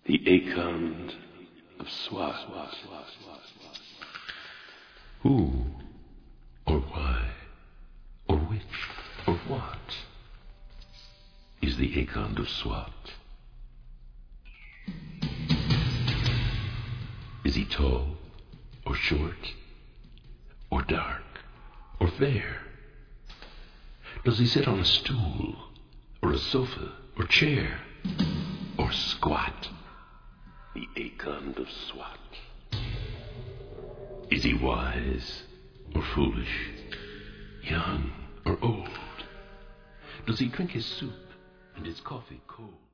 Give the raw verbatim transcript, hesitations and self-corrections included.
The Akond of Swat. Who, or why, or which, or what is the Akond of Swat? Is he tall, or short, or dark, or fair? Does he sit on a stool, or a sofa, or chair, or squat? The Akond of Swat. Is he wise, or foolish, young, or old? Does he drink his soup and his coffee cold?